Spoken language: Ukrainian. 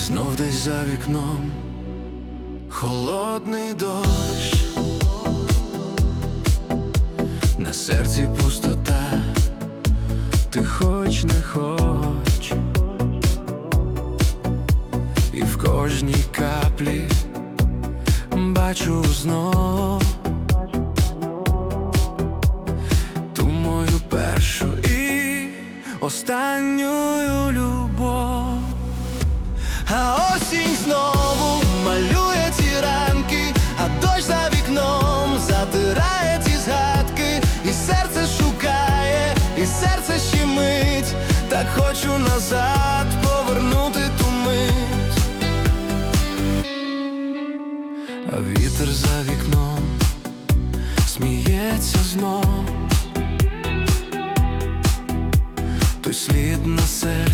Знов десь за вікном холодний дощ, на серці пустота, ти хоч не хоч, і в кожній каплі бачу знов ту мою першу і останню любов. А осінь знову малює ці ранки, а дощ за вікном затирає ці згадки. І серце шукає, і серце щемить, так хочу назад повернути ту мить. А вітер за вікном сміється знов, той слід на серці